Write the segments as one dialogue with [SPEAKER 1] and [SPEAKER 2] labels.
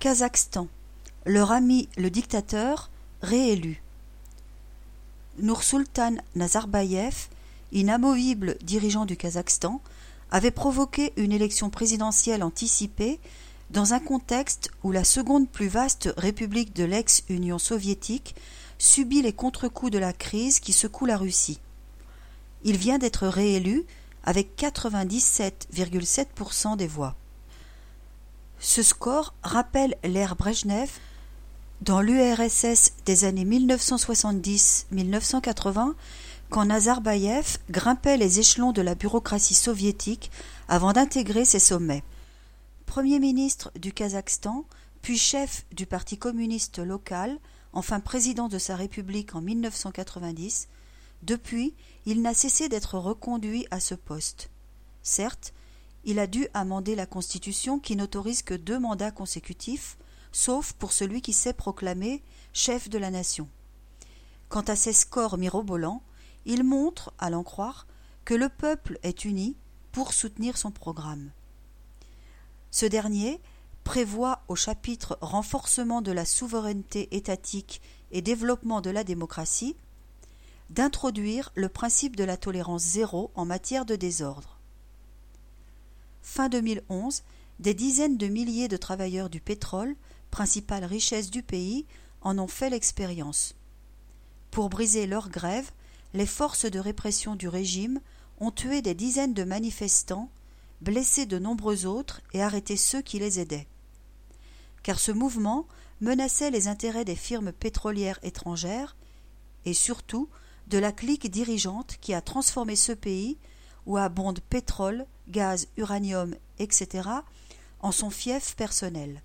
[SPEAKER 1] Kazakhstan. Leur ami le dictateur réélu. Nursultan Nazarbayev, inamovible dirigeant du Kazakhstan, avait provoqué une élection présidentielle anticipée dans un contexte où la seconde plus vaste république de l'ex-Union soviétique subit les contre-coups de la crise qui secoue la Russie. Il vient d'être réélu avec 97,7% des voix. Ce score rappelle l'ère Brejnev dans l'URSS des années 1970-1980, quand Nazarbayev grimpait les échelons de la bureaucratie soviétique avant d'intégrer ses sommets. Premier ministre du Kazakhstan, puis chef du parti communiste local, enfin président de sa république en 1990, depuis, il n'a cessé d'être reconduit à ce poste. Certes, il a dû amender la Constitution qui n'autorise que 2 mandats consécutifs, sauf pour celui qui s'est proclamé chef de la nation. Quant à ses scores mirobolants, il montre, à l'en croire, que le peuple est uni pour soutenir son programme. Ce dernier prévoit au chapitre Renforcement de la souveraineté étatique et développement de la démocratie d'introduire le principe de la tolérance zéro en matière de désordre. Fin 2011, des dizaines de milliers de travailleurs du pétrole, principale richesse du pays, en ont fait l'expérience. Pour briser leur grève, les forces de répression du régime ont tué des dizaines de manifestants, blessé de nombreux autres et arrêté ceux qui les aidaient. Car ce mouvement menaçait les intérêts des firmes pétrolières étrangères et surtout de la clique dirigeante qui a transformé ce pays, où abondent pétrole, gaz, uranium, etc., en son fief personnel.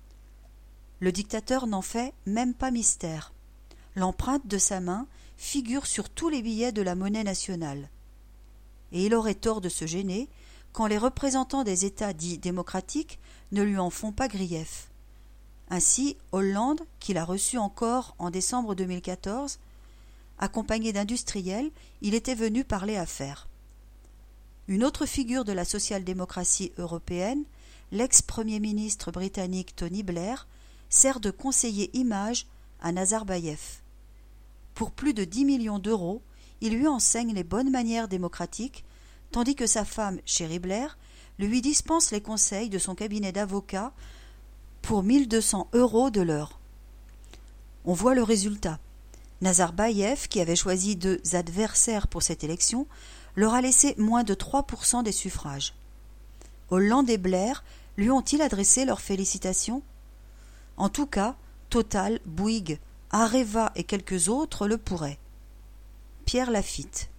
[SPEAKER 1] Le dictateur n'en fait même pas mystère. L'empreinte de sa main figure sur tous les billets de la monnaie nationale. Et il aurait tort de se gêner quand les représentants des États dits démocratiques ne lui en font pas grief. Ainsi, Hollande, qui l'a reçu encore en décembre 2014, accompagné d'industriels, il était venu parler affaires. Une autre figure de la social-démocratie européenne, l'ex-premier ministre britannique Tony Blair, sert de conseiller image à Nazarbayev. Pour plus de 10 millions d'euros, il lui enseigne les bonnes manières démocratiques, tandis que sa femme, Cherie Blair, lui dispense les conseils de son cabinet d'avocats pour 1 200 € de l'heure. On voit le résultat. Nazarbayev, qui avait choisi 2 adversaires pour cette élection, leur a laissé moins de 3% des suffrages. Hollande et Blair lui ont-ils adressé leurs félicitations ? En tout cas, Total, Bouygues, Areva et quelques autres le pourraient. Pierre Lafitte.